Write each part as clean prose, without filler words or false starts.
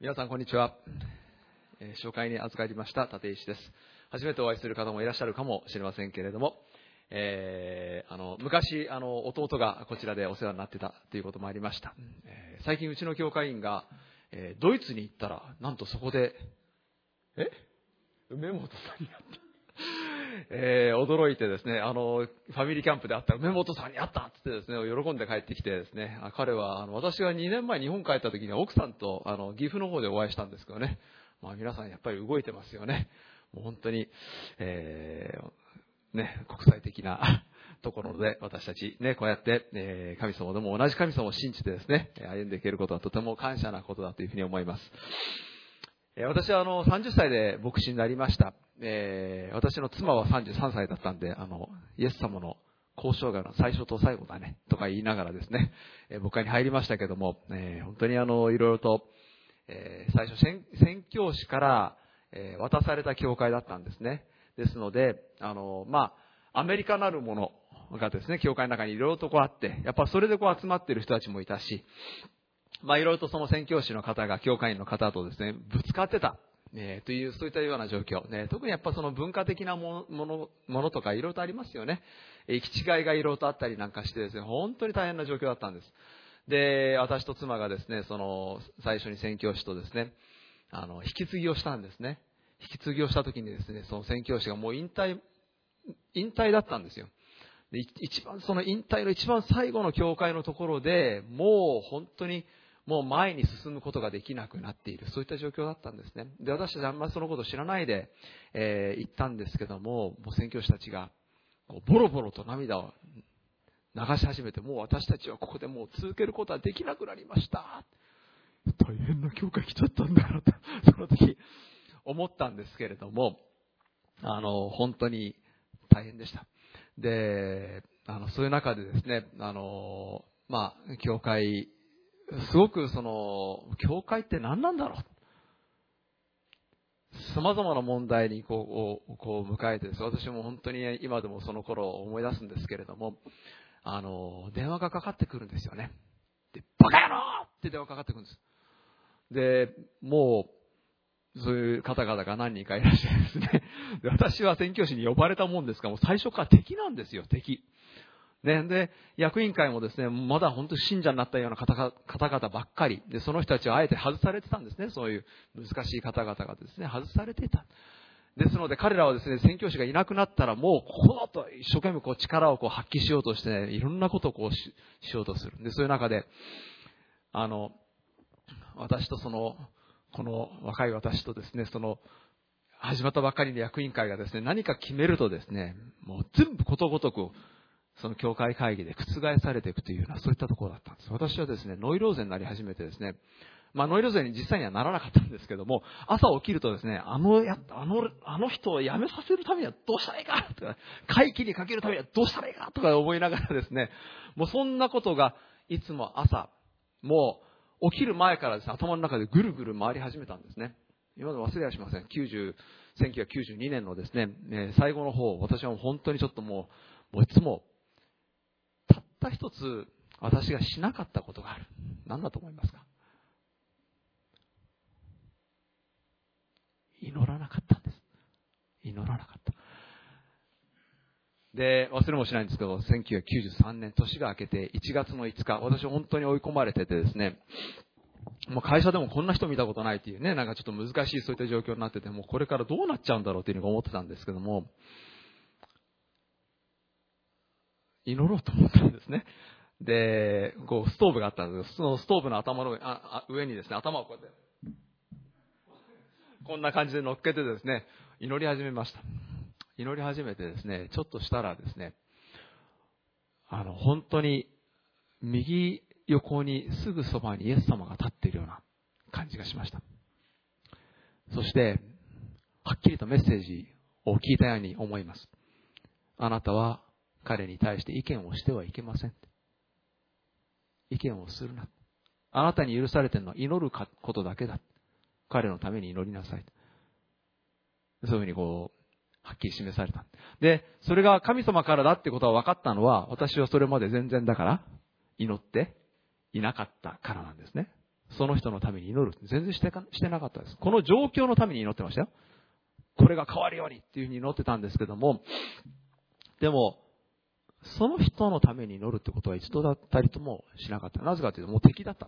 皆さんこんにちは。紹介に預かりました立石です。初めてお会いする方もいらっしゃるかもしれませんけれども、昔弟がこちらでお世話になってたということもありました。最近うちの教会員が、ドイツに行ったらなんとそこで梅本さんに会った驚いてですね、ファミリーキャンプで会った梅本さんに会ったってですね、喜んで帰ってきてですね、彼は私が2年前日本帰った時に奥さんと岐阜の方でお会いしたんですけどね、皆さんやっぱり動いてますよね。もう本当に、国際的なところで私たちね、こうやって、神様でも同じ神様を信じてですね、歩んでいけることはとても感謝なことだというふうに思います。私は30歳で牧師になりました。私の妻は33歳だったんで、イエス様の交渉が最初と最後だねとか言いながらですね、牧会に入りましたけども、本当にいろいろと、最初宣教師から、渡された教会だったんですね。ですので、アメリカなるものがですね、教会の中にいろいろとこうあって、やっぱそれでこう集まっている人たちもいたし、いろいろとその宣教師の方が教会員の方とですね、ぶつかってた、という、そういったような状況、特にやっぱその文化的なものとかいろいろとありますよね。行き違いがいろいろとあったりなんかしてですね、本当に大変な状況だったんです。で、私と妻がですね、その最初に宣教師とですね、引き継ぎをしたんですね。引き継ぎをした時にですね、その宣教師がもう引退だったんですよ。で、その引退の一番最後の教会のところで、もう本当にもう前に進むことができなくなっている、そういった状況だったんですね。で、私たちあんまりそのことを知らないで、行ったんですけども、もう宣教師たちがボロボロと涙を流し始めて、もう私たちはここでもう続けることはできなくなりました。大変な教会来ちゃったんだなと、その時思ったんですけれども、本当に大変でした。で、そういう中でですね、教会、すごく教会って何なんだろう。様々な問題にこう迎えてです。私も本当に今でもその頃を思い出すんですけれども、電話がかかってくるんですよね。で、バカ野郎って電話かかってくるんです。で、もう、そういう方々が何人かいらっしゃるんですね。で、私は宣教師に呼ばれたもんですから、もう最初から敵なんですよ、敵。で、役員会もですね、まだ本当に信者になったような方々ばっかり。で、その人たちはあえて外されてたんですね。そういう難しい方々がですね、外されていた。ですので彼らはですね、宣教師がいなくなったらもうここだと一生懸命力を発揮しようとして、いろんなことをしようとする。で、そういう中で、私とこの若い私とですね、始まったばっかりの役員会がですね、何か決めるとですね、もう全部ことごとく、その教会会議で覆されていくというような、そういったところだったんです。私はですね、ノイローゼになり始めてですね、ノイローゼに実際にはならなかったんですけども、朝起きるとですね、あの人を辞めさせるためにはどうしたらいいかとか、会期にかけるためにはどうしたらいいかとか思いながらですね、もうそんなことがいつも朝、もう起きる前からですね、頭の中でぐるぐる回り始めたんですね。今でも忘れはしません。1992年のですね、最後の方、私は本当にちょっともういつも、たった一つ私がしなかったことがある。何だと思いますか？祈らなかったんです。祈らなかった。で、忘れもしないんですけど、1993年、年が明けて1月の5日、私は本当に追い込まれててですね、もう会社でもこんな人見たことないっていうね、なんかちょっと難しいそういった状況になってて、もうこれからどうなっちゃうんだろうっていうふうに思ってたんですけども、祈ろうと思ったんですね。で、ストーブがあったんです。そのストーブの頭の上にですね、頭をこうやって、こんな感じで乗っけてですね、祈り始めました。祈り始めてですね、ちょっとしたらですね、本当に右横にすぐそばにイエス様が立っているような感じがしました。そして、はっきりとメッセージを聞いたように思います。あなたは彼に対して意見をしてはいけません。意見をするな。あなたに許されているのは祈ることだけだ。彼のために祈りなさい。そういうふうにはっきり示された。で、それが神様からだってことは分かったのは、私はそれまで全然だから祈っていなかったからなんですね。 その人のために祈る。全然してなかったです。この状況のために祈ってましたよ。これが変わるようにっていうふうに祈ってたんですけども、でも、その人のために祈るってことは一度だったりともしなかった。なぜかというと、もう敵だった。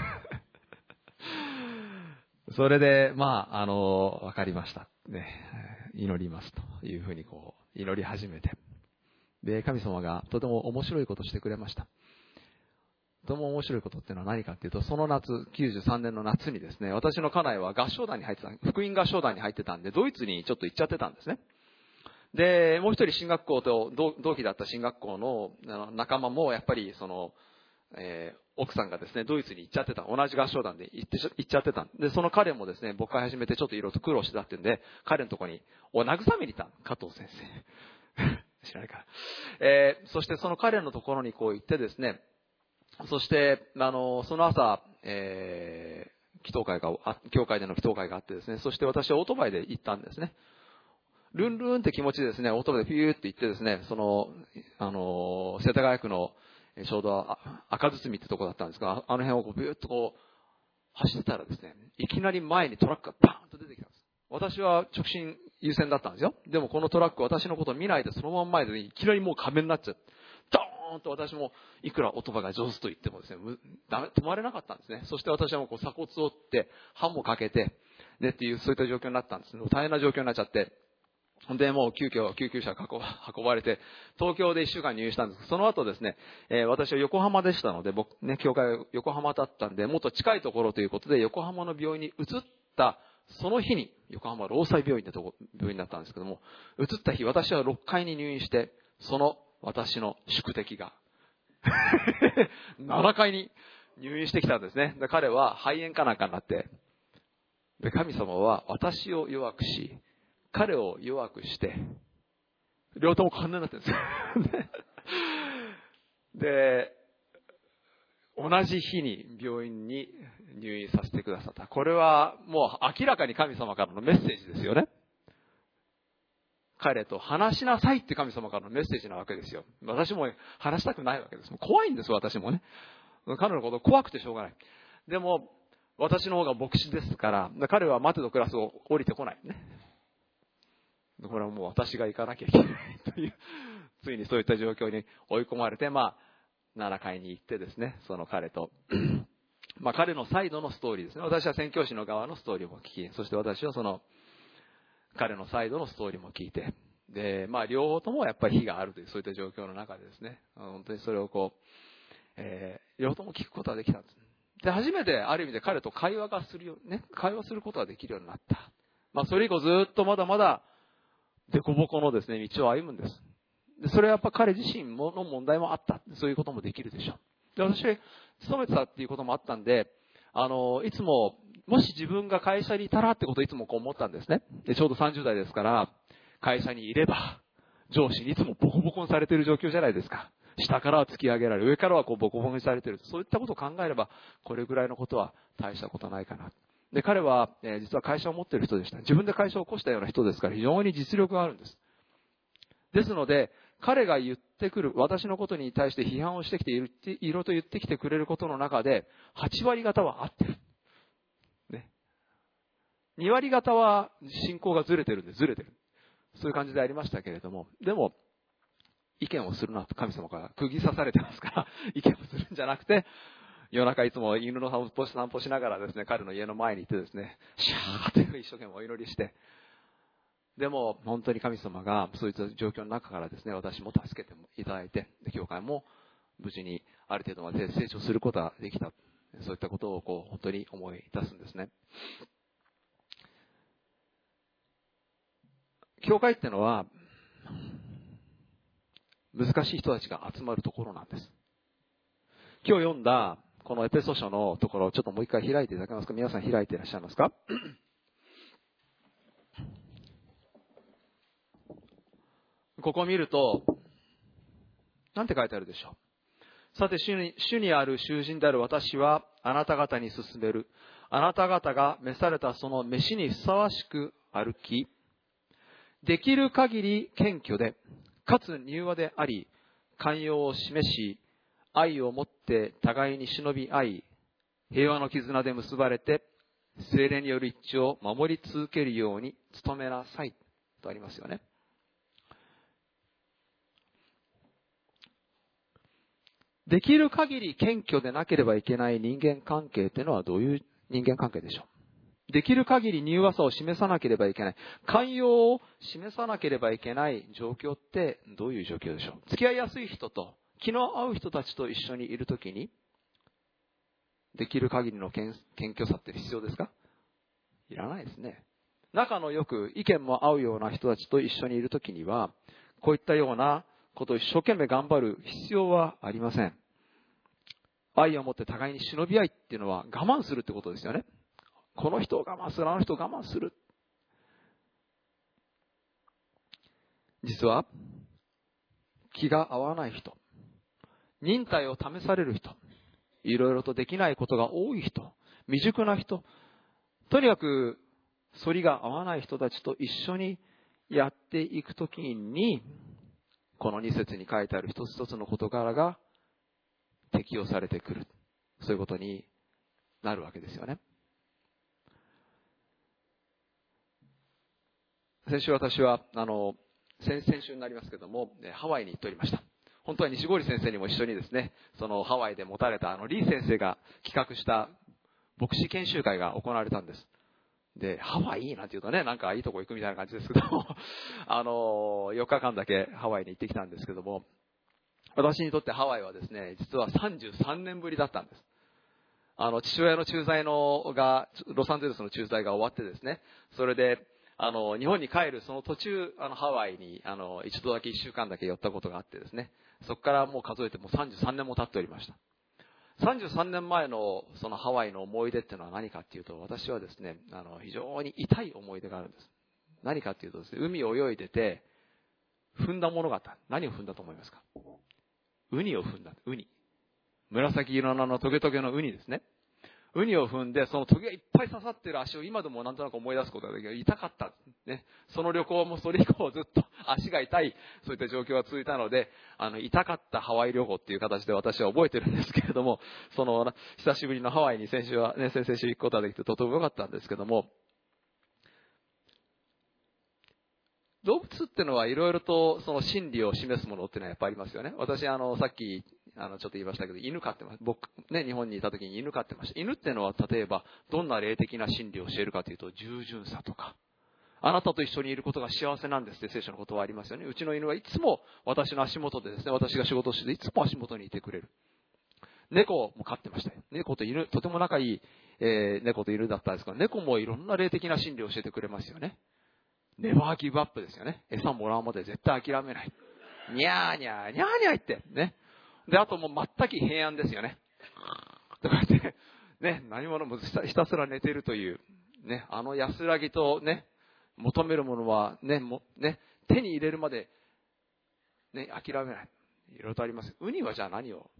それで、わかりました。ね、祈りますというふうに祈り始めて。で、神様がとても面白いことをしてくれました。とても面白いことっていうのは何かっていうと、その夏、93年の夏にですね、私の家内は合唱団に入ってた、福音合唱団に入ってたんで、ドイツにちょっと行っちゃってたんですね。で、もう一人進学校と同期だった進学校の仲間もやっぱり奥さんがですね、ドイツに行っちゃってた。同じ合唱団で行っちゃってた。で、その彼もですね、僕が始めてちょっといろいろと苦労してたってんで、彼のところに慰めに行った。加藤先生。知らないから。そしてその彼のところに行ってですね、そして、その朝、教会での祈祷会があってですね、そして私はオートバイで行ったんですね。ルンルンって気持ちでですね、オートバイでピューって行ってですね、世田谷区のちょうど赤堤ってとこだったんですが、あの辺をビューッと走ってたらですね、いきなり前にトラックがバーンと出てきたんです。私は直進優先だったんですよ。でもこのトラック私のことを見ないでそのまんま前でいきなりもう壁になっちゃって、ドーンと私もいくらオートバイが上手と言ってもですね、止まれなかったんですね。そして私はもう鎖骨を折って刃もかけて、でっていうそういった状況になったんです。大変な状況になっちゃって。で、もう急遽救急車が運ばれて、東京で1週間入院したんです。その後ですね、私は横浜でしたので、僕ね、教会は横浜だったんで、もっと近いところということで、横浜の病院に移ったその日に、横浜労災病院って病院だったんですけども、移った日、私は6階に入院して、その私の宿敵が、7階に入院してきたんですね。で、彼は肺炎かなんかになって、で、神様は私を弱くし、彼を弱くして、両方ともこんなになってるんですよ。で、同じ日に病院に入院させてくださった。これはもう明らかに神様からのメッセージですよね。彼と話しなさいって神様からのメッセージなわけですよ。私も話したくないわけです。怖いんです、私もね。彼のこと怖くてしょうがない。でも、私の方が牧師ですから、彼は待てのクラスを降りてこないね。これはもう私が行かなきゃいけないという、ついにそういった状況に追い込まれて、7階に行ってですね、その彼と、彼のサイドのストーリーですね。私は宣教師の側のストーリーも聞き、そして私はその、彼のサイドのストーリーも聞いて、で、両方ともやっぱり非があるという、そういった状況の中でですね、本当にそれを両方とも聞くことができたんです。で、初めてある意味で彼と会話することができるようになった。それ以降ずっとまだまだ、凸凹のですね、道を歩むんです。で、それはやっぱ彼自身の問題もあった。そういうこともできるでしょう。で、私、勤めてたっていうこともあったんで、いつも、もし自分が会社にいたらってことをいつも思ったんですね。で、ちょうど30代ですから、会社にいれば、上司にいつもボコボコにされている状況じゃないですか。下からは突き上げられる、上からはボコボコにされている。そういったことを考えれば、これぐらいのことは大したことないかな。で、彼は、実は会社を持っている人でした。自分で会社を起こしたような人ですから、非常に実力があるんです。ですので、彼が言ってくる、私のことに対して批判をしてきていろいろと言ってきてくれることの中で、8割方は合ってる。ね。2割方は信仰がずれてるんでずれてる。そういう感じでありましたけれども、でも、意見をするなと神様から釘刺されてますから、意見をするんじゃなくて、夜中いつも犬の散歩しながらですね、彼の家の前に行ってですね、シャーって一生懸命お祈りして、でも本当に神様がそういった状況の中からですね、私も助けていただいて、教会も無事にある程度まで成長することができた。そういったことを本当に思い出すんですね。教会ってのは、難しい人たちが集まるところなんです。今日読んだこのエペソ書のところをちょっともう一回開いていただけますか。皆さん開いていらっしゃいますか。ここを見ると、なんて書いてあるでしょう。さて、主にある囚人である私はあなた方に勧める。あなた方が召されたその召しにふさわしく歩き、できる限り謙虚で、かつ柔和であり、寛容を示し、愛をもって互いに忍び合い、 平和の絆で結ばれて、聖霊による一致を守り続けるように努めなさいとありますよね。できる限り謙虚でなければいけない人間関係というのはどういう人間関係でしょう。できる限り柔和さを示さなければいけない、寛容を示さなければいけない状況ってどういう状況でしょう。付き合いやすい人と気の合う人たちと一緒にいるときに、できる限りの謙虚さって必要ですか？いらないですね。仲のよく意見も合うような人たちと一緒にいるときには、こういったようなことを一生懸命頑張る必要はありません。愛を持って互いに忍び合いっていうのは我慢するってことですよね。この人を我慢する、あの人を我慢する。実は気が合わない人、忍耐を試される人、いろいろとできないことが多い人、未熟な人、とにかく反りが合わない人たちと一緒にやっていくときに、この2節に書いてある一つ一つの事柄が適用されてくる、そういうことになるわけですよね。先週私は先週になりますけども、ハワイに行っておりました。本当は西堀先生にも一緒にですね、そのハワイで持たれたリー先生が企画した牧師研修会が行われたんです。で、ハワイなんて言うとね、なんかいいとこ行くみたいな感じですけども4日間だけハワイに行ってきたんですけども、私にとってハワイはですね、実は33年ぶりだったんです。父親の駐在がロサンゼルスの駐在が終わってですね、それで日本に帰るその途中ハワイに一度だけ1週間だけ寄ったことがあってですね、そこからもう数えてもう33年も経っておりました。33年前のそのハワイの思い出っていうのは何かっていうと、私はですね非常に痛い思い出があるんです。何かっていうとですね、海を泳いでて踏んだものがあった。何を踏んだと思いますか？ウニを踏んだ。ウニ、紫色のトゲトゲのウニですね。ウニを踏んで、そのトゲがいっぱい刺さってる足を今でもなんとなく思い出すことができる。痛かった、ね。その旅行もそれ以降ずっと足が痛い、そういった状況が続いたので、痛かったハワイ旅行っていう形で私は覚えてるんですけれども、久しぶりのハワイに先週行くことができてとても良かったんですけども、動物っていうのはいろいろとその心理を示すものっていうのはやっぱりありますよね。私さっきちょっと言いましたけど、犬飼ってます。僕ね、日本にいた時に犬飼ってました。犬っていうのは例えばどんな霊的な心理を教えるかというと、従順さとか、あなたと一緒にいることが幸せなんですって聖書のことはありますよね。うちの犬はいつも私の足元でですね、私が仕事をしていつも足元にいてくれる。猫も飼ってましたよ。猫と犬、とても仲いい、猫と犬だったんですが、猫もいろんな霊的な心理を教えてくれますよね。ネバーギブアップですよね。餌もらうまで絶対諦めない。にゃーにゃーにゃーにゃー言ってね。で、あともう全く平安ですよね。とか言ってね、何者もひたすら寝ているというね、安らぎとね、求めるものはね、手に入れるまでね、諦めない。いろいろとあります。ウニはじゃあ何を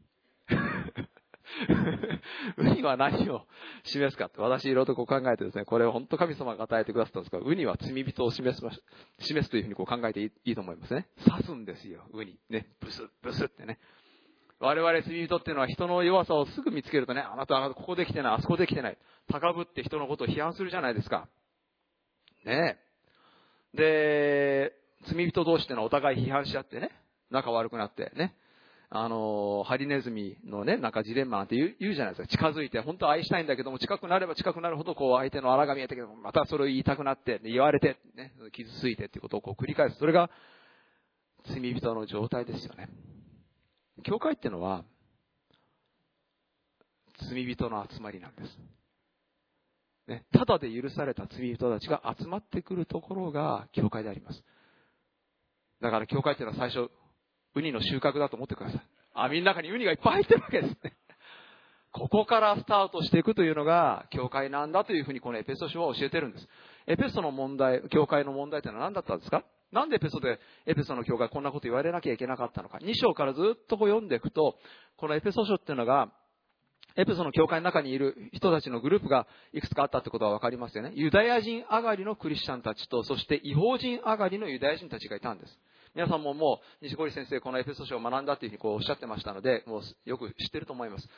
ウニは何を示すかって、私いろいろとこう考えてですね、これを本当神様が与えてくださったんですが、ウニは罪人を示すというふうにこう考えていいと思いますね。刺すんですよ、ウニ。ね、ブスッ、ブスッってね。我々罪人っていうのは人の弱さをすぐ見つけるとね、あなたここできてない、あそこできてない。高ぶって人のことを批判するじゃないですか。ねえ。で、罪人同士っていうのはお互い批判し合ってね、仲悪くなってね。ハリネズミのね、なんかジレンマなんて言うじゃないですか。近づいて、本当は愛したいんだけども、近くなれば近くなるほど、こう、相手のあらが見えてけども、またそれを言いたくなって、言われて、ね、傷ついてっていうことをこう繰り返す。それが、罪人の状態ですよね。教会っていうのは、罪人の集まりなんです。ね、ただで許された罪人たちが集まってくるところが、教会であります。だから教会っていうのは最初、ウニの収穫だと思ってください。網の中にウニがいっぱい入ってるわけですね。ここからスタートしていくというのが教会なんだというふうにこのエペソ書は教えてるんです。エペソの問題、教会の問題というのは何だったんですか？なんでエペソの教会こんなこと言われなきゃいけなかったのか。2章からずっとこう読んでいくと、このエペソ書っていうのが、エペソの教会の中にいる人たちのグループがいくつかあったってことは分かりますよね。ユダヤ人上がりのクリスチャンたちと、そして異邦人上がりのユダヤ人たちがいたんです。皆さんももう西堀先生このエペソ書を学んだというふうにこうおっしゃってましたので、もうよく知ってると思います。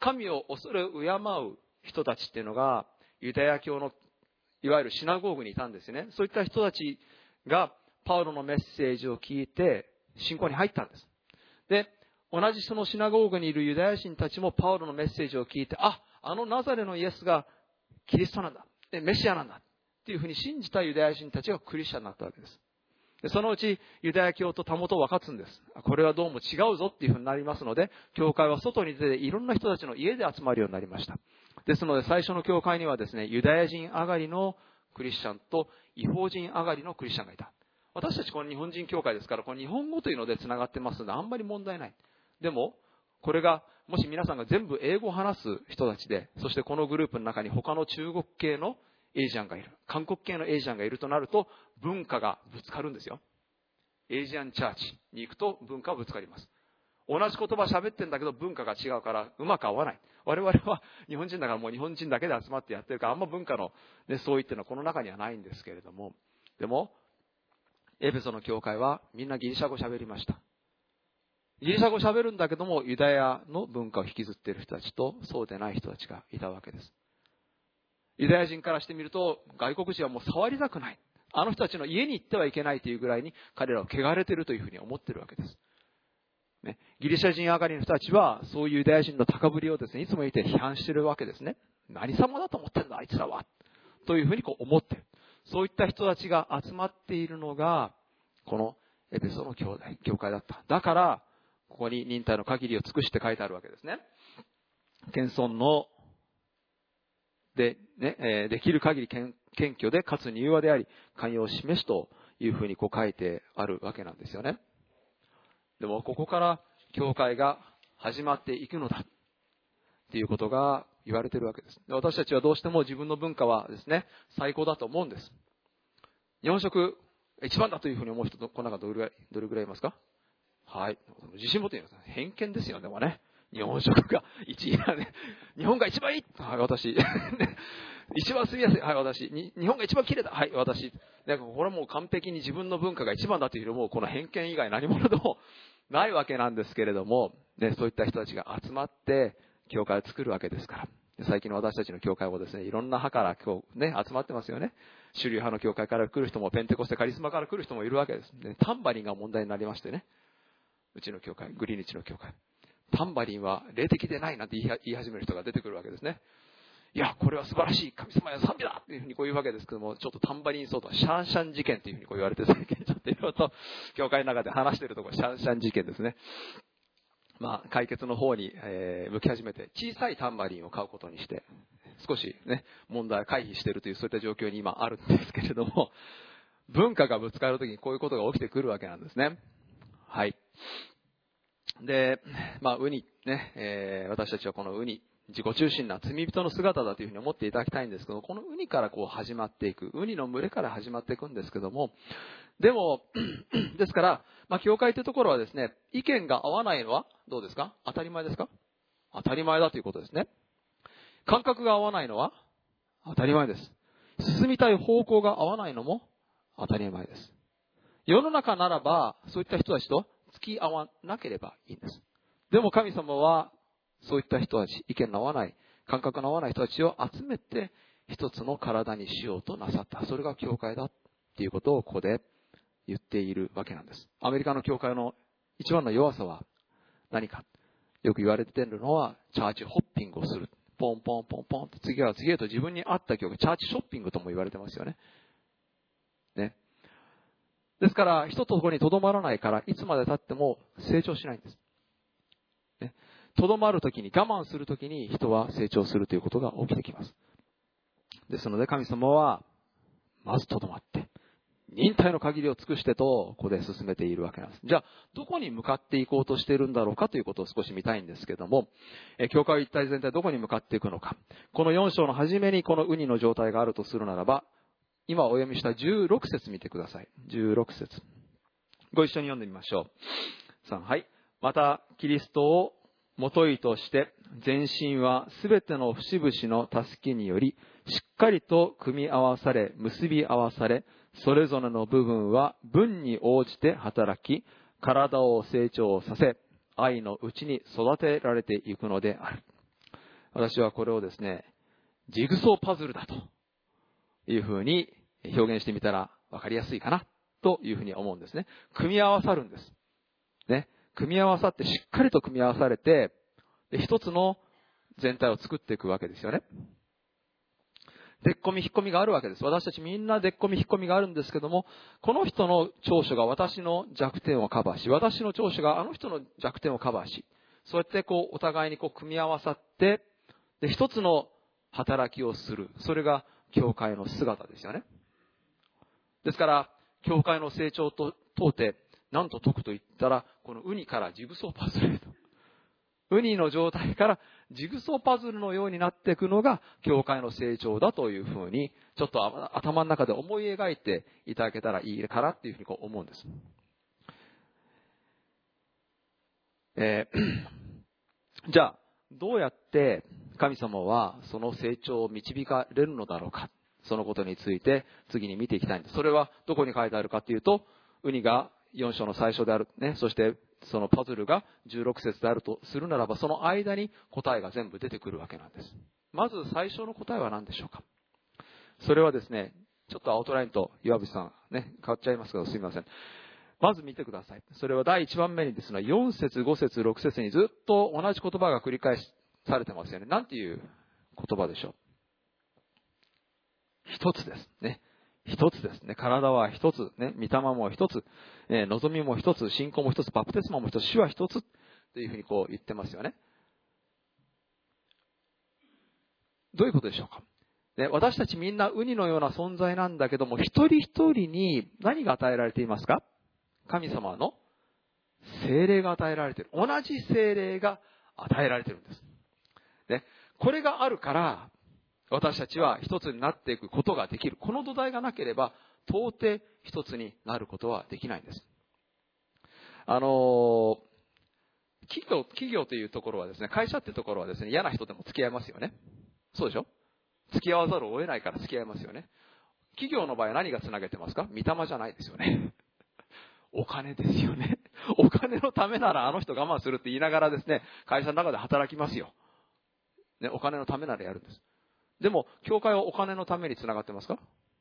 神を恐れ敬う人たちっていうのがユダヤ教のいわゆるシナゴーグにいたんですよね。そういった人たちがパウロのメッセージを聞いて信仰に入ったんです。で、同じそのシナゴーグにいるユダヤ人たちもパウロのメッセージを聞いて、あのナザレのイエスがキリストなんだ、メシアなんだっていうふうに信じたユダヤ人たちがクリスチャンになったわけです。でそのうちユダヤ教とたもとを分かつんです。これはどうも違うぞっていうふうになりますので、教会は外に出ていろんな人たちの家で集まるようになりました。ですので最初の教会にはですね、ユダヤ人上がりのクリスチャンと違法人上がりのクリスチャンがいた。私たちこの日本人教会ですから、この日本語というのでつながってますのであんまり問題ない。でもこれがもし皆さんが全部英語を話す人たちで、そしてこのグループの中に他の中国系のエイジアンがいる、韓国系のエイジアンがいるとなると、文化がぶつかるんですよ。エイジアンチャーチに行くと文化はぶつかります。同じ言葉喋ってんだけど文化が違うからうまく合わない。我々は日本人だからもう日本人だけで集まってやってるから、あんま文化の、ね、相違っていうのはこの中にはないんですけれども、でもエペソの教会はみんなギリシャ語喋りました。ギリシャ語喋るんだけどもユダヤの文化を引きずっている人たちとそうでない人たちがいたわけです。ユダヤ人からしてみると外国人はもう触りたくない、あの人たちの家に行ってはいけないというぐらいに彼らは汚れているというふうに思っているわけです、ね、ギリシャ人上がりの人たちはそういうユダヤ人の高ぶりをですね、いつもいて批判しているわけですね。何様だと思ってんだあいつらはというふうに思っている。そういった人たちが集まっているのがこのエペソの教会だった。だからここに忍耐の限りを尽くして書いてあるわけですね。謙遜のできる限り謙虚でかつ柔和であり寛容を示すというふうに書いてあるわけなんですよね。でもここから教会が始まっていくのだっていうことが言われているわけです。で私たちはどうしても自分の文化はですね最高だと思うんです。日本食一番だというふうに思う人この中どれぐらいいますか？はい、自信持っています。偏見ですよね。でもね、日本食が1位だね。日本が一番いい。はい、私。一番住みやすい。はい、私。日本が一番綺麗だ。はい、私。これはもう完璧に自分の文化が一番だというよりも、この偏見以外何者でもないわけなんですけれども、ね、そういった人たちが集まって、教会を作るわけですから。最近の私たちの教会もですね、いろんな派から集まってますよね。主流派の教会から来る人も、ペンテコステカリスマから来る人もいるわけです。でタンバリンが問題になりましてね。うちの教会、グリーニッチの教会。タンバリンは霊的でないなんて言い始める人が出てくるわけですね。いや、これは素晴らしい。神様や賛美だっていうふうに言うわけですけども、ちょっとタンバリン騒動、シャンシャン事件というふうに言われて、最近ちょっといろいろと教会の中で話しているところ、シャンシャン事件ですね。解決の方に、向き始めて、小さいタンバリンを買うことにして、少しね、問題を回避しているという、そういった状況に今あるんですけれども、文化がぶつかるときにこういうことが起きてくるわけなんですね。はい。で、ウニ、ね、私たちはこのウニ、自己中心な罪人の姿だというふうに思っていただきたいんですけど、このウニから始まっていく、ウニの群れから始まっていくんですけども、でも、ですから、教会というところはですね、意見が合わないのはどうですか？当たり前ですか？当たり前だということですね。感覚が合わないのは当たり前です。進みたい方向が合わないのも当たり前です。世の中ならば、そういった人たちと付き合わなければいいんです。でも神様は、そういった人たち、意見の合わない、感覚の合わない人たちを集めて、一つの体にしようとなさった。それが教会だっていうことをここで言っているわけなんです。アメリカの教会の一番の弱さは何か。よく言われているのは、チャーチホッピングをする。ポンポンポンポンと次は次へと自分に合った教会、チャーチショッピングとも言われてますよね。ね。ですから、一ところにとどまらないから、いつまで経っても成長しないんです。とどまるときに、我慢するときに人は成長するということが起きてきます。ですので神様は、まずとどまって、忍耐の限りを尽くしてと、ここで進めているわけなんです。じゃあ、どこに向かっていこうとしているんだろうかということを少し見たいんですけども、教会一体全体どこに向かっていくのか。この4章の初めにこのウニの状態があるとするならば、今お読みした16節見てください。16節。ご一緒に読んでみましょう。3、はい。また、キリストをもといとして、全身はすべての節々の助けにより、しっかりと組み合わされ、結び合わされ、それぞれの部分は分に応じて働き、体を成長させ、愛のうちに育てられていくのである。 私はこれをですね、ジグソーパズルだというふうに表現してみたら分かりやすいかなというふうに思うんですね。組み合わさるんです。ね。組み合わさってしっかりと組み合わされて、一つの全体を作っていくわけですよね。でっこみ引っ込みがあるわけです。私たちみんなでっこみ引っ込みがあるんですけども、この人の長所が私の弱点をカバーし、私の長所があの人の弱点をカバーし、そうやってお互いに組み合わさって、で、一つの働きをする。それが教会の姿ですよね。ですから、教会の成長と問うて、何と解くと言ったら、このウニからジグソーパズルへと。ウニの状態からジグソーパズルのようになっていくのが教会の成長だというふうにちょっと頭の中で思い描いていただけたらいいかなっていうふうに思うんです。じゃあどうやって神様はその成長を導かれるのだろうか、そのことについて次に見ていきたいんです。それはどこに書いてあるかというと、ウニが4章の最初である、ね、そしてそのパズルが16節であるとするならば、その間に答えが全部出てくるわけなんです。まず最初の答えは何でしょうか。それはですね、ちょっとアウトラインと岩渕さんね、変わっちゃいますけどすみません。まず見てください。それは第1番目にですね、4節、5節、6節にずっと同じ言葉が繰り返されてますよね。なんていう言葉でしょう。一つですね。一つですね。体は一つ、ね、御霊も一つ、望みも一つ、信仰も一つ、バプテスマも一つ、主は一つというふうに言ってますよね。どういうことでしょうか。ね、私たちみんなウニのような存在なんだけども、一人一人に何が与えられていますか。神様の聖霊が与えられている。同じ聖霊が与えられているんです。ね、これがあるから、私たちは一つになっていくことができる。この土台がなければ、到底一つになることはできないんです。企業というところはですね、会社っていうところはですね、嫌な人でも付き合いますよね。そうでしょ。付き合わざるを得ないから付き合いますよね。企業の場合は何がつなげてますか。御霊じゃないですよね。お金ですよね。お金のためならあの人我慢するって言いながらですね、会社の中で働きますよ。ね、お金のためならやるんです。でも、教会はお金のためにつながってますか。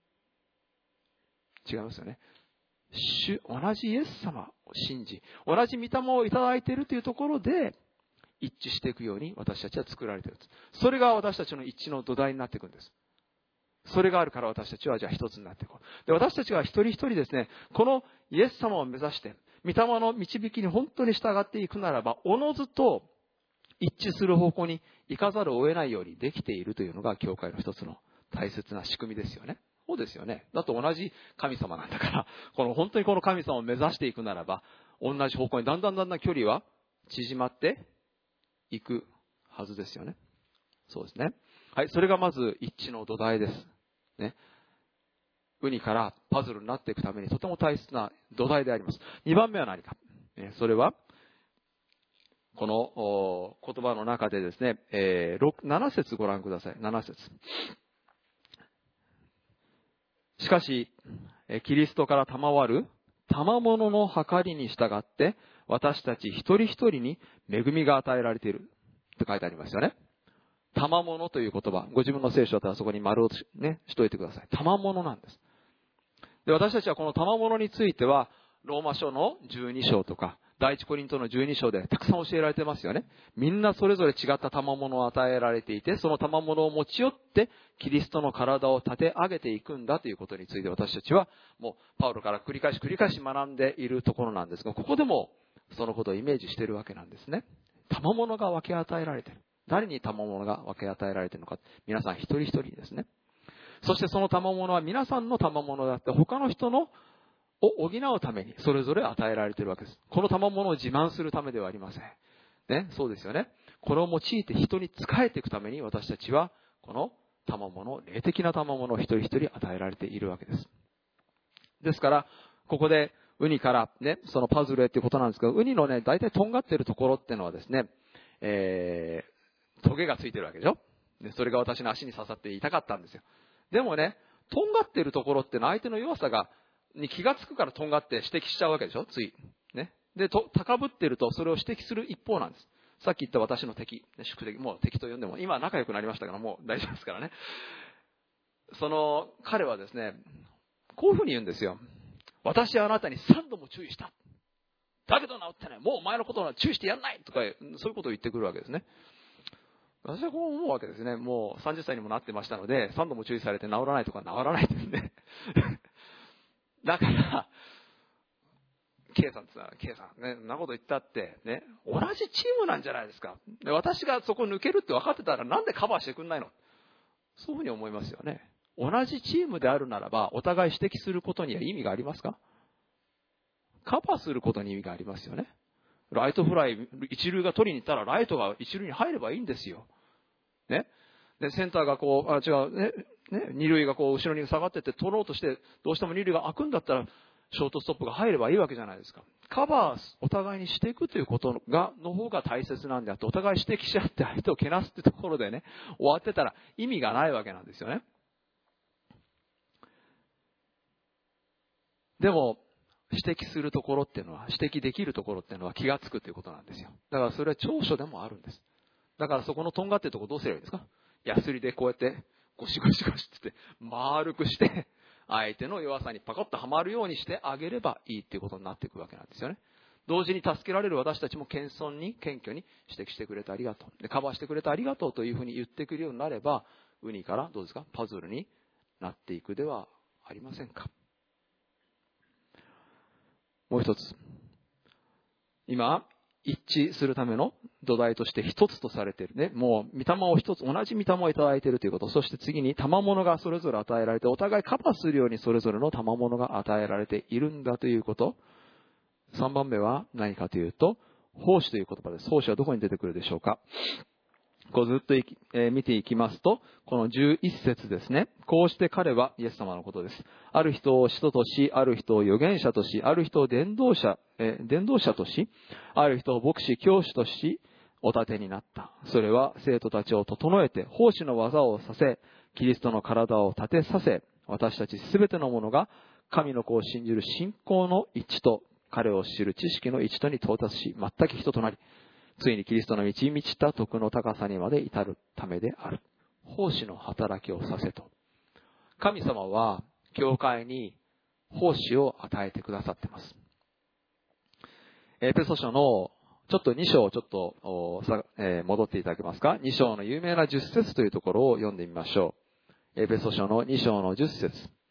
違いますよね。同じイエス様を信じ、同じ御霊をいただいているというところで、一致していくように私たちは作られているんです。それが私たちの一致の土台になっていくんです。それがあるから私たちはじゃあ一つになっていこう。で、私たちは一人一人ですね、このイエス様を目指して、御霊の導きに本当に従っていくならば、おのずと一致する方向に行かざるを得ないようにできているというのが教会の一つの大切な仕組みですよね。そうですよね。だって同じ神様なんだから、本当にこの神様を目指していくならば、同じ方向にだんだん距離は縮まっていくはずですよね。そうですね。はい、それがまず一致の土台です。ね。ウニからパズルになっていくためにとても大切な土台であります。2番目は何か。それは、この言葉の中でですね、7節ご覧ください。7節。しかし、キリストから賜る賜物の計りに従って、私たち一人一人に恵みが与えられていると書いてありますよね。賜物という言葉、ご自分の聖書だったらそこに丸をね、しといてください。賜物なんです。で、私たちはこの賜物については、ローマ書の12章とか、第一コリントの12章でたくさん教えられてますよね。みんなそれぞれ違った賜物を与えられていて、その賜物を持ち寄って、キリストの体を立て上げていくんだということについて私たちは、もうパウロから繰り返し学んでいるところなんですが、ここでもそのことをイメージしているわけなんですね。賜物が分け与えられている。誰に賜物が分け与えられているのか。皆さん一人一人ですね。そしてその賜物は皆さんの賜物であって、他の人のを補うためにそれぞれ与えられているわけです。この賜物を自慢するためではありません。ね、そうですよね。これを用いて人に仕えていくために私たちはこの賜物、霊的な賜物を一人一人与えられているわけです。ですから、ここでウニからね、そのパズルへということなんですけど、ウニのね、大体とんがっているところっていうのはですね、トゲがついてるわけでしょ。それが私の足に刺さって痛かったんですよ。でもね、とんがっているところってのは相手の弱さに気がつくからとんがって指摘しちゃうわけでしょ、つい。ね。で、高ぶっているとそれを指摘する一方なんです。 さっき言った私の敵、宿敵、もう敵と呼んでも、今は仲良くなりましたから、もう大丈夫ですからね。その彼はですね、こういうふうに言うんですよ。私はあなたに3度も注意した。だけど治ってない。もうお前のことは注意してやんないとか、そういうことを言ってくるわけですね。私はこう思うわけですね。もう30歳にもなってましたので、3度も注意されて治らないとか治らないですね。だから、K さんってさ、K さんね、そんなこと言ったってね、同じチームなんじゃないですか。で、私がそこ抜けるって分かってたらなんでカバーしてくんないの？そういうふうに思いますよね。同じチームであるならば、お互い指摘することには意味がありますか？カバーすることに意味がありますよね。ライトフライ、一塁が取りに行ったらライトが一塁に入ればいいんですよ。ね。で、センターがこう、二塁がこう後ろに下がってって取ろうとして、どうしても二塁が開くんだったら、ショートストップが入ればいいわけじゃないですか。カバーお互いにしていくということの方が大切なんであって、お互い指摘し合って相手をけなすってところでね、終わってたら意味がないわけなんですよね。でも、指摘するところっていうのは、指摘できるところっていうのは気がつくということなんですよ。だからそれは長所でもあるんです。だからそこのとんがってるところどうすればいいですか？ヤスリでこうやってゴシゴシゴシって丸くして、相手の弱さにパコッとはまるようにしてあげればいいっていうことになっていくわけなんですよね。同時に助けられる私たちも謙遜に謙虚に指摘してくれてありがとう。で、カバーしてくれてありがとうというふうに言ってくるようになれば、ウニからどうですか？パズルになっていくではありませんか。もう一つ。今、一致するための土台として一つとされているね。もう、御霊を一つ、同じ御霊をいただいているということ。そして次に、賜物がそれぞれ与えられて、お互いカバーするようにそれぞれの賜物が与えられているんだということ。3番目は何かというと、奉仕という言葉です。奉仕はどこに出てくるでしょうか。こうずっと見ていきますと、この11節ですね。こうして彼はイエス様のことです。ある人を使徒とし、ある人を預言者とし、ある人を伝道者とし、ある人を牧師、教師とし、お立てになった。それは生徒たちを整えて、奉仕の技をさせ、キリストの体を立てさせ、私たちすべての者が神の子を信じる信仰の一致と、彼を知る知識の一致とに到達し、全く人となり、ついにキリストの道に満ちた徳の高さにまで至るためである。奉仕の働きをさせと。神様は教会に奉仕を与えてくださっています。エペソ書のちょっと2章戻っていただけますか。2章の有名な10節というところを読んでみましょう。エペソ書の2章の10節。よ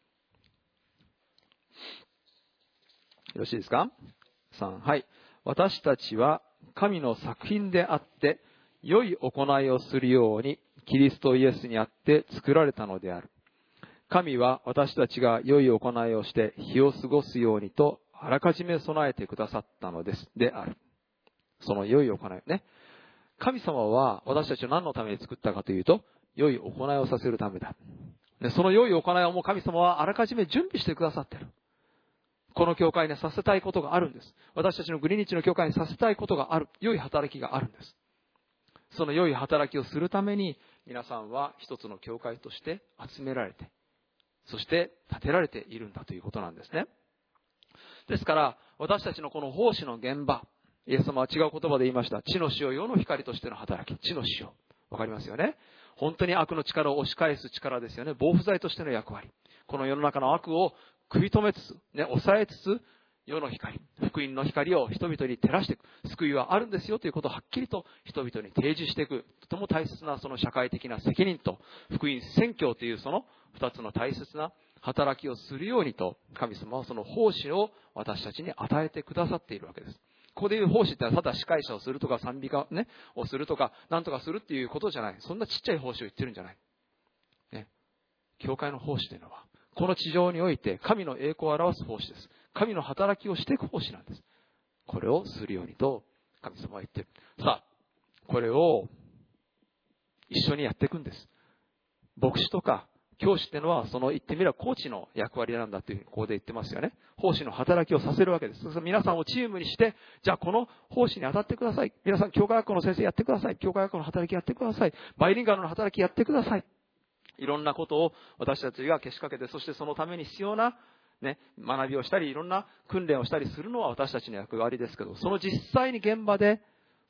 ろしいですか。3、はい。私たちは神の作品であって、良い行いをするように、キリストイエスにあって作られたのである。神は私たちが良い行いをして日を過ごすようにと、あらかじめ備えてくださったのです。である。その良い行いね。神様は私たちを何のために作ったかというと、良い行いをさせるためだ。でその良い行いをもう神様はあらかじめ準備してくださっている。この教会にさせたいことがあるんです。私たちのグリニッチの教会にさせたいことがある。良い働きがあるんです。その良い働きをするために、皆さんは一つの教会として集められて、そして建てられているんだということなんですね。ですから、私たちのこの奉仕の現場、イエス様は違う言葉で言いました。地の塩、世の光としての働き。地の塩。わかりますよね。本当に悪の力を押し返す力ですよね。防腐剤としての役割。この世の中の悪を食い止めつつ、抑えつつ、世の光、福音の光を人々に照らしていく。救いはあるんですよということをはっきりと人々に提示していく。とても大切なその社会的な責任と、福音宣教というその二つの大切な働きをするようにと、神様はその奉仕を私たちに与えてくださっているわけです。ここでいう奉仕ってのはただ司会者をするとか賛美歌をするとか、なんとかするっていうことじゃない。そんなちっちゃい奉仕を言ってるんじゃない。教会の奉仕というのは、この地上において神の栄光を表す奉仕です。神の働きをしていく奉仕なんです。これをするようにと神様は言っている。さあ、これを一緒にやっていくんです。牧師とか教師っていうのは、その言ってみればコーチの役割なんだというふうにここで言ってますよね。奉仕の働きをさせるわけです。そうすると皆さんをチームにして、じゃあこの奉仕に当たってください。皆さん、教会学校の先生やってください。教会学校の働きやってください。バイリンガルの働きやってください。いろんなことを私たちがけしかけて、そしてそのために必要な、学びをしたり、いろんな訓練をしたりするのは私たちの役割ですけど、その実際に現場で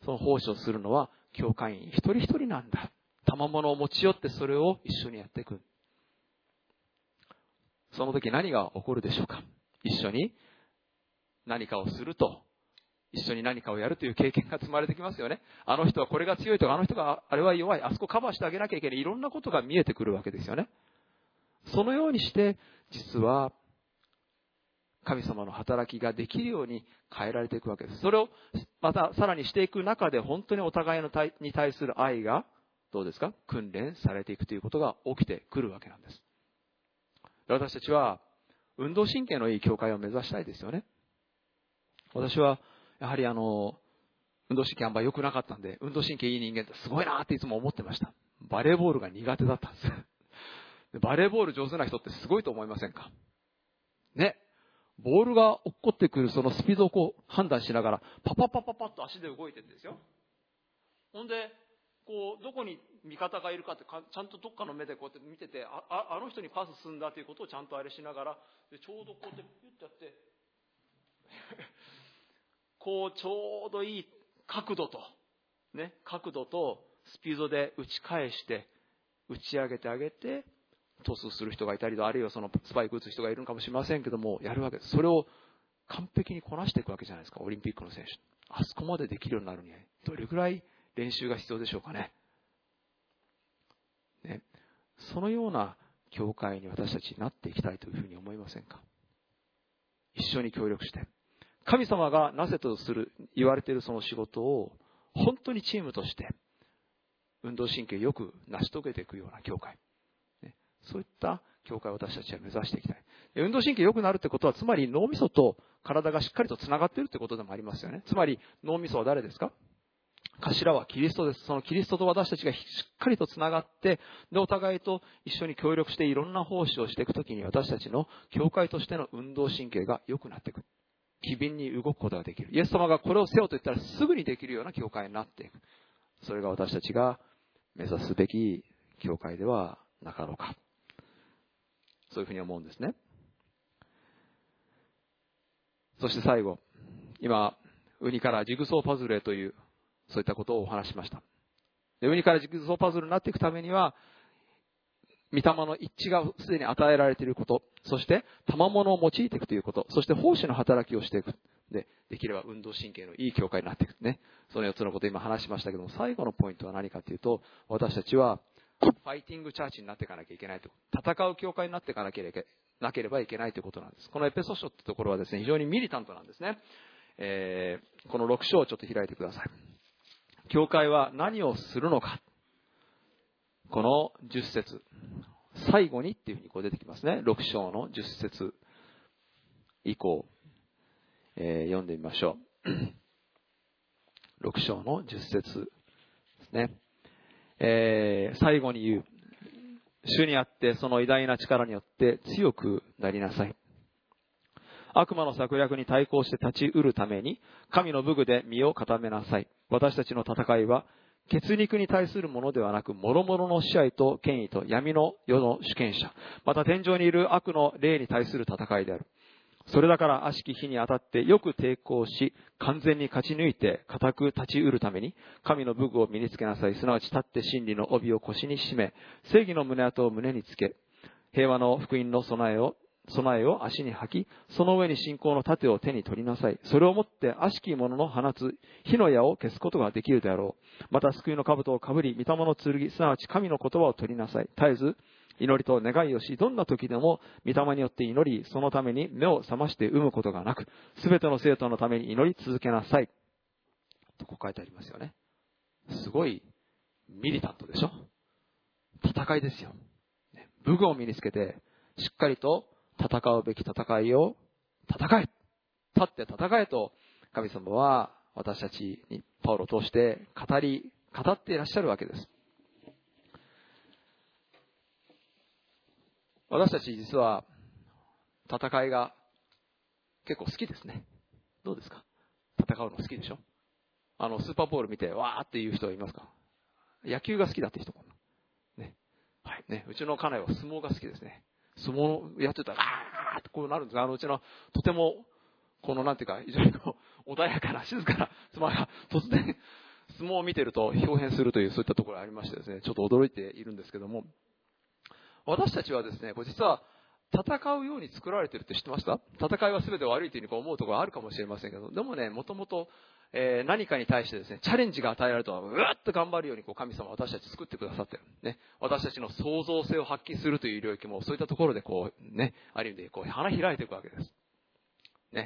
その奉仕をするのは教会員一人一人なんだ。賜物を持ち寄ってそれを一緒にやっていく。その時何が起こるでしょうか。一緒に何かをすると、一緒に何かをやるという経験が積まれてきますよね。あの人はこれが強いとか、あの人があれは弱い、あそこカバーしてあげなきゃいけない、いろんなことが見えてくるわけですよね。そのようにして実は神様の働きができるように変えられていくわけです。それをまたさらにしていく中で、本当にお互いに対する愛がどうですか、訓練されていくということが起きてくるわけなんです。私たちは運動神経のいい教会を目指したいですよね。私はやはり運動神経あんまり良くなかったんで、運動神経いい人間ってすごいなっていつも思ってました。バレーボールが苦手だったんですバレーボール上手な人ってすごいと思いませんかね。ボールが落っこってくるそのスピードをこう判断しながらパパパパパッと足で動いてるんですよ。ほんでこうどこに味方がいるかってちゃんとどっかの目でこうやって見てて、あの人にパスすんだということをちゃんとあれしながら、でちょうどこうやってピュッてやってこうちょうどいい角度とスピードで打ち返して打ち上げてあげてトスする人がいたりと、あるいはそのスパイク打つ人がいるのかもしれませんけども、やるわけです。それを完璧にこなしていくわけじゃないですか。オリンピックの選手、あそこまでできるようになるにはどれぐらい練習が必要でしょうかね。そのような教会に私たちになっていきたいというふうに思いませんか。一緒に協力して神様がなせと言われているその仕事を本当にチームとして運動神経よく成し遂げていくような教会、そういった教会を私たちは目指していきたい。運動神経良くなるということは、つまり脳みそと体がしっかりとつながっているということでもありますよね。つまり脳みそは誰ですか。頭はキリストです。そのキリストと私たちがしっかりとつながって、でお互いと一緒に協力していろんな奉仕をしていくときに、私たちの教会としての運動神経が良くなっていく。機敏に動くことができる。イエス様がこれをせよと言ったらすぐにできるような教会になっていく。それが私たちが目指すべき教会ではなかろうか。そういうふうに思うんですね。そして最後、今ウニからジグソーパズルへというそういったことをお話しました。でウニからジグソーパズルになっていくためには、御霊の一致がすでに与えられていること、そして賜物を用いていくということ、そして奉仕の働きをしていく。できれば運動神経のいい教会になっていくね。その4つのことを今話しましたけども、最後のポイントは何かというと、私たちはファイティングチャーチになっていかなきゃいけないと、戦う教会になっていかなければいけないということなんです。このエペソ書というところはですね、非常にミリタントなんですね。この6章をちょっと開いてください。教会は何をするのか。この10節最後にっていうふうにこう出てきますね。6章の10節以降、読んでみましょう。6章の10節ですね。最後に言う。主にあってその偉大な力によって強くなりなさい。悪魔の策略に対抗して立ちうるために神の武具で身を固めなさい。私たちの戦いは血肉に対するものではなく、諸々の支配と権威と闇の世の主権者、また天井にいる悪の霊に対する戦いである。それだから悪しき日に当たってよく抵抗し、完全に勝ち抜いて固く立ちうるために神の武具を身につけなさい。すなわち立って真理の帯を腰に締め、正義の胸跡を胸につけ、平和の福音の備えを足に履き、その上に信仰の盾を手に取りなさい。それをもって悪しき者の放つ火の矢を消すことができるであろう。また救いの兜をかぶり、御霊の剣、すなわち神の言葉を取りなさい。絶えず祈りと願いをし、どんな時でも御霊によって祈り、そのために目を覚まして産むことがなく、すべての生徒のために祈り続けなさい。とこう書いてありますよね。すごいミリタントでしょ。戦いですよ。武具を身につけて、しっかりと戦うべき戦いを戦え、立って戦えと神様は私たちにパウロを通して語っていらっしゃるわけです。私たち実は戦いが結構好きですね。どうですか？戦うの好きでしょ？スーパーボール見てわーっていう人はいますか？野球が好きだって人もね。はいね。うちの家内は相撲が好きですね。相撲やってたらあーってこうなるんですが、うちのとてもこのなんていうか非常に穏やかな静かな妻が突然相撲を見てると表変するというそういったところがありましてですね、ちょっと驚いているんですけども、私たちはですね、これ実は戦うように作られているって知ってました？戦いは全て悪いというふうに思うところがあるかもしれませんけど、でもね、もともと何かに対してですね、チャレンジが与えられると、うわっと頑張るように神様は私たち作ってくださってる。ね。私たちの創造性を発揮するという領域も、そういったところでね、ある意味で花開いていくわけです。ね。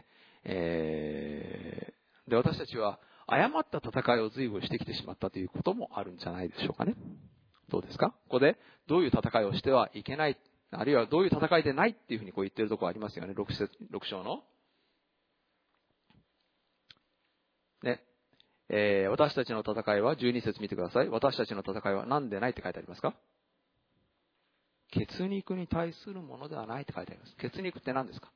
で、私たちは誤った戦いを随分してきてしまったということもあるんじゃないでしょうかね。どうですか？ここで、どういう戦いをしてはいけない、あるいはどういう戦いでないっていうふうに言ってるところありますよね。6章の。ね。私たちの戦いは、12節見てください。私たちの戦いは何でないって書いてありますか？血肉に対するものではないって書いてあります。血肉って何ですか？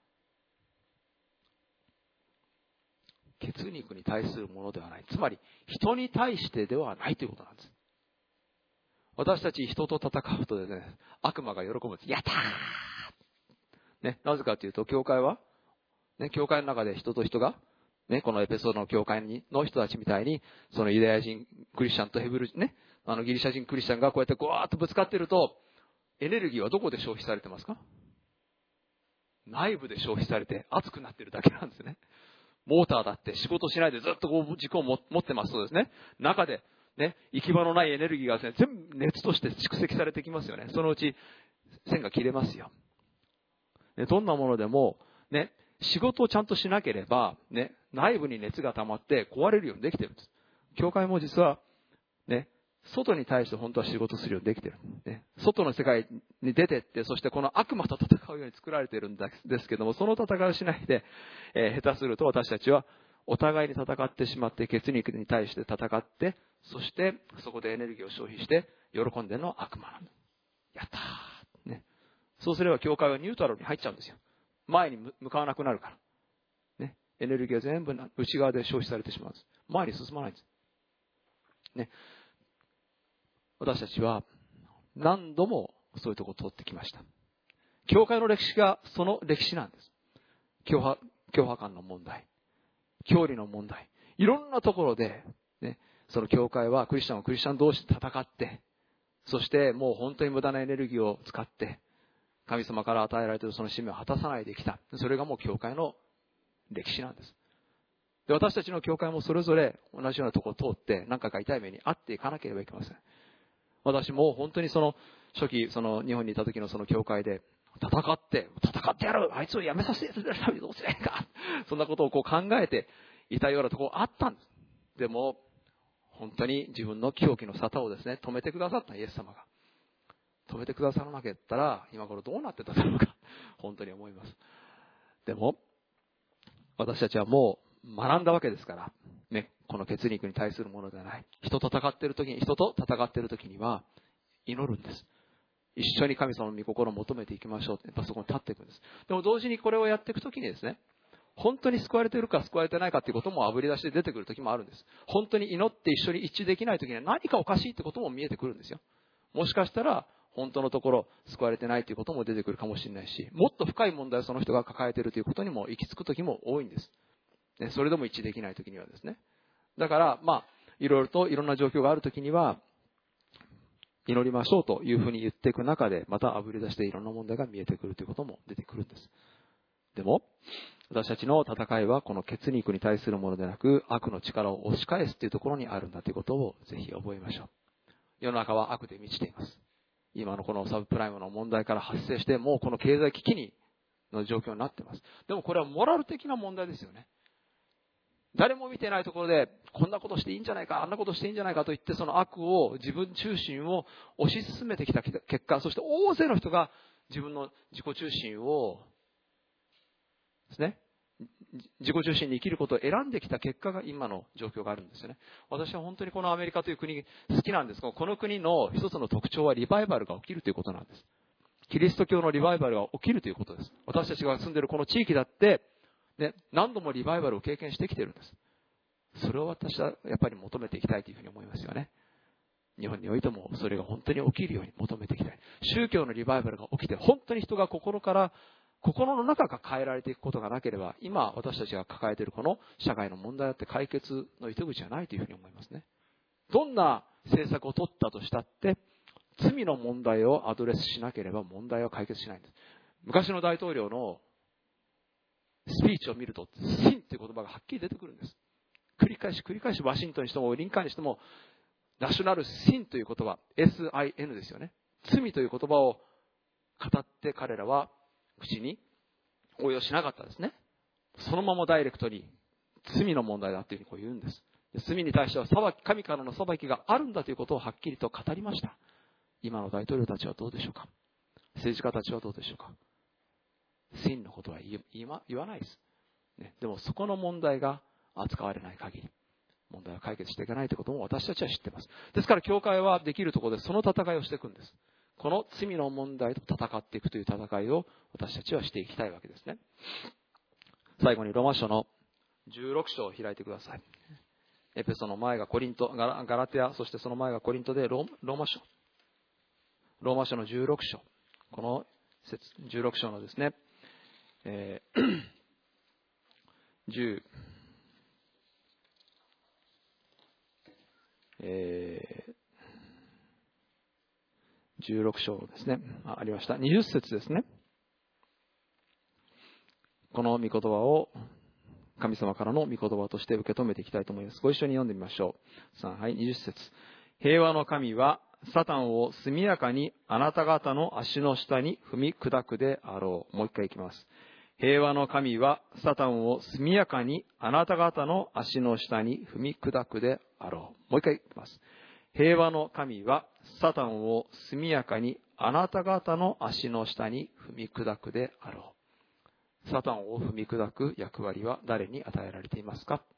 血肉に対するものではない。つまり、人に対してではないということなんです。私たち人と戦うとですね、悪魔が喜ぶんです。やったー！ね、なぜかというと、教会は、ね、教会の中で人と人が、ね、このエペソードの教会の人たちみたいに、そのユダヤ人クリスチャンとヘブル、ね、ギリシャ人クリスチャンがこうやってゴワーッとぶつかってると、エネルギーはどこで消費されてますか？内部で消費されて熱くなってるだけなんですね。モーターだって仕事しないでずっと軸を持ってますとですね、中でね、行き場のないエネルギーがですね、全部熱として蓄積されてきますよね。そのうち線が切れますよ。どんなものでもね、仕事をちゃんとしなければね、内部に熱が溜まって壊れるようにできてるんです。教会も実はね、外に対して本当は仕事するようにできてる。ね、外の世界に出てって、そしてこの悪魔と戦うように作られているんですけども、その戦いをしないで、下手すると私たちはお互いに戦ってしまって、血肉に対して戦って、そしてそこでエネルギーを消費して喜んでるのは悪魔なんだ。やったー、ね。そうすれば教会はニュートラルに入っちゃうんですよ。前に向かわなくなるから。ね。エネルギーが全部内側で消費されてしまうんです。前に進まないんです。ね。私たちは何度もそういうところを通ってきました。教会の歴史がその歴史なんです。教派間の問題、教理の問題、いろんなところで、ね、その教会はクリスチャン同士で戦って、そしてもう本当に無駄なエネルギーを使って、神様から与えられているその使命を果たさないできた。それがもう教会の歴史なんです。で、私たちの教会もそれぞれ同じようなところを通って何回か痛い目に遭っていかなければいけません。私も本当にその初期、その日本にいた時のその教会で戦ってやる、あいつを辞めさせてやるためにどうすればいいか、そんなことを考えていたようなところあったんです。でも本当に自分の狂気の沙汰をですね、止めてくださったイエス様が止めてくださらなかったら今頃どうなってただろうか、本当に思います。でも私たちはもう学んだわけですからね、この血肉に対するものではない。人と戦っている時には祈るんです。一緒に神様の御心を求めていきましょうって、やっぱそこに立っていくんです。でも同時にこれをやっていく時にですね、本当に救われているか救われてないかっていうこともあぶり出して出てくる時もあるんです。本当に祈って一緒に一致できない時には何かおかしいってことも見えてくるんですよ。もしかしたら本当のところ救われてないということも出てくるかもしれないし、もっと深い問題をその人が抱えているということにも行き着く時も多いんです。ね、それでも一致できない時にはですね。だからいろいろといろんな状況がある時には祈りましょうというふうに言っていく中で、またあぶり出していろんな問題が見えてくるということも出てくるんです。でも私たちの戦いはこの血肉に対するものでなく、悪の力を押し返すというところにあるんだということをぜひ覚えましょう。世の中は悪で満ちています。今のこのサブプライムの問題から発生して、もうこの経済危機の状況になっています。でもこれはモラル的な問題ですよね。誰も見てないところでこんなことしていいんじゃないか、あんなことしていいんじゃないかと言って、その悪を、自分中心を推し進めてきた結果、そして大勢の人が自分の自己中心をですね、自己中心に生きることを選んできた結果が今の状況があるんですよね。私は本当にこのアメリカという国好きなんですが、この国の一つの特徴はリバイバルが起きるということなんです。キリスト教のリバイバルが起きるということです。私たちが住んでいるこの地域だってね、何度もリバイバルを経験してきているんです。それを私はやっぱり求めていきたいというふうに思いますよね。日本においてもそれが本当に起きるように求めていきたい。宗教のリバイバルが起きて、本当に人が心から心の中が変えられていくことがなければ、今私たちが抱えているこの社会の問題だって解決の糸口はないというふうに思いますね。どんな政策を取ったとしたって、罪の問題をアドレスしなければ問題は解決しないんです。昔の大統領のスピーチを見ると、シンという言葉がはっきり出てくるんです。繰り返しワシントンにしてもリンカーンにしても、ナショナルシンという言葉、SIN ですよね。罪という言葉を語って彼らは口に応用しなかったですね。そのままダイレクトに罪の問題だというふうにこう言うんです。罪に対しては神からの裁きがあるんだということをはっきりと語りました。今の大統領たちはどうでしょうか。政治家たちはどうでしょうか。真のことは言わないです、ね。でもそこの問題が扱われない限り問題は解決していかないということも私たちは知っています。ですから教会はできるところでその戦いをしていくんです。この罪の問題と戦っていくという戦いを私たちはしていきたいわけですね。最後にローマ書の16章を開いてください。エペソの前がコリント、ガラテア、そしてその前がコリントでローマ書の16章。この16章のですね、16章ですね。ありました。20節ですね。この御言葉を神様からの御言葉として受け止めていきたいと思います。ご一緒に読んでみましょう。3、はい、20節。平和の神はサタンを速やかにあなた方の足の下に踏み砕くであろう。もう一回いきます。平和の神はサタンを速やかにあなた方の足の下に踏み砕くであろう。もう一回いきます。平和の神はサタンを速やかにあなた方の足の下に踏み砕くであろう。サタンを踏み砕く役割は誰に与えられていますか？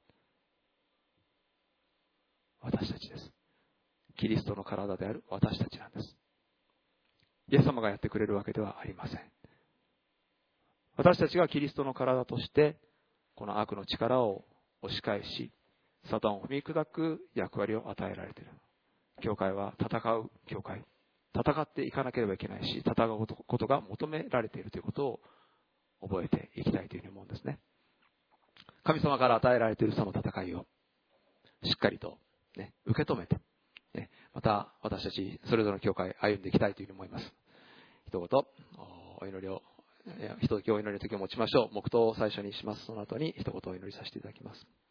私たちです。キリストの体である私たちなんです。イエス様がやってくれるわけではありません。私たちがキリストの体としてこの悪の力を押し返し、サタンを踏み砕く役割を与えられている。教会は戦う教会。戦っていかなければいけないし、戦うことが求められているということを覚えていきたいというふうに思うんですね。神様から与えられているその戦いをしっかりと、ね、受け止めて、ね、また私たちそれぞれの教会歩んでいきたいというふうに思います。一言お祈りを、お祈りの時を持ちましょう。黙祷を最初にします。その後に一言お祈りさせていただきます。